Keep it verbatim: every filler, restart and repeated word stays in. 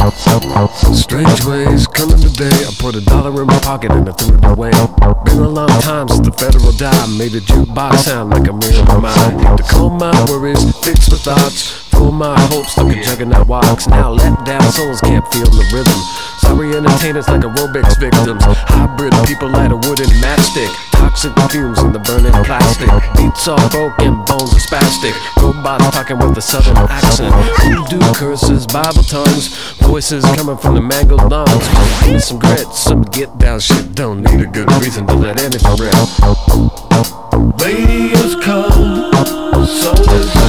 Strange ways coming today. I put a dollar in my pocket and I threw it away. Been a long time since the federal dime made a jukebox sound like a mirror in my mind. To calm my worries, fix my thoughts, full my hopes like a juggernaut walks. Now let down souls can't feel the rhythm. Sorry entertainers like aerobics victims. Hybrid people light a wooden matchstick. Toxic fumes in the burning plastic. Beats all broken, bones are spastic. Robots talking with a southern accent. Voodoo curses, Bible tongues. Voices coming from the mangled lungs. Give me some grit, some get down shit. Don't need a good reason to let anything rip. Radio's come, soul is